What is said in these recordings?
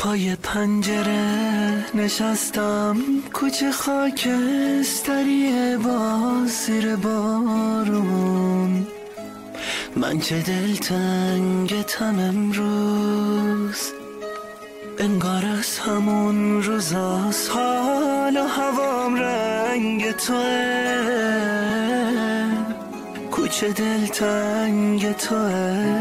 پای پنجره نشستم، کوچه خاکستریه باز زیر بارون. من چه دلتنگتم امروز، انگار از همون روزاست. حال و هوام رنگ توه، کوچه دلتنگ توه.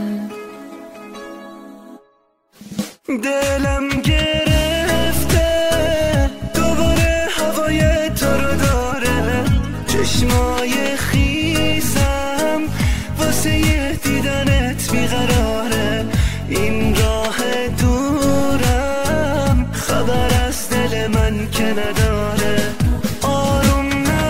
دلم گرفته دوباره هوای تو رو داره، چشمای خیسم واسه یه دیدنت بیقراره. این راه دورم خبر از دل من که نداره. آروم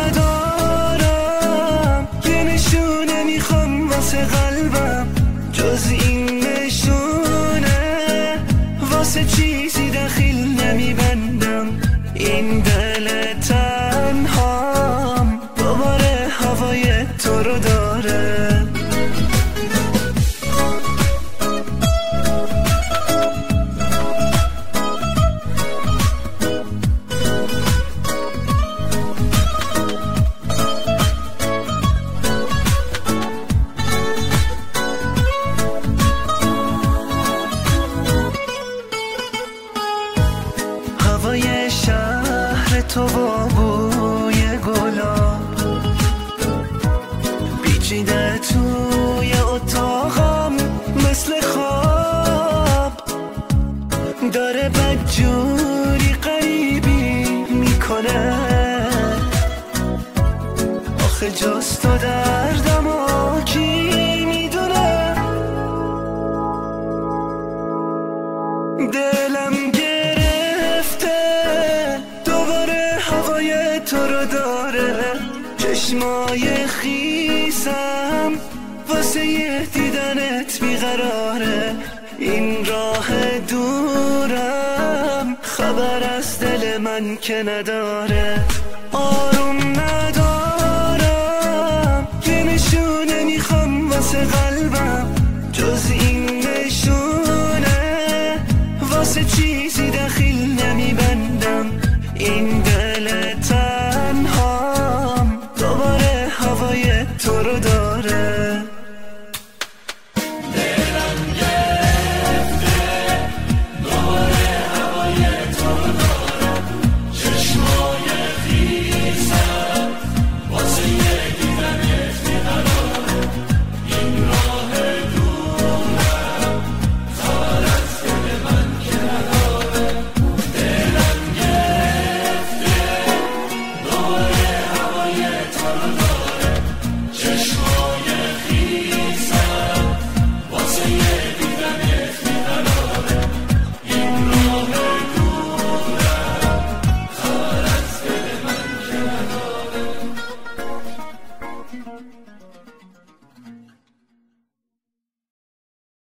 ندارم، یه نشونه میخوام واسه قلبم، جز این نشونه واسه چیزی دخیل نمیبندم. این دل تنهام دوباره هوای تو رو داره. هوای شهر تو با بوی گلاب پیچیده توی اتاقم مثل خواب، داره بدجوری غریبی میکنه. آخه جز تو دردم و کی میدونه. دلم دوباره هوای تو رو داره، چشمای خیسم واسه یه دیدنت بیقراره. این راه دورم خبر از دل من که نداره.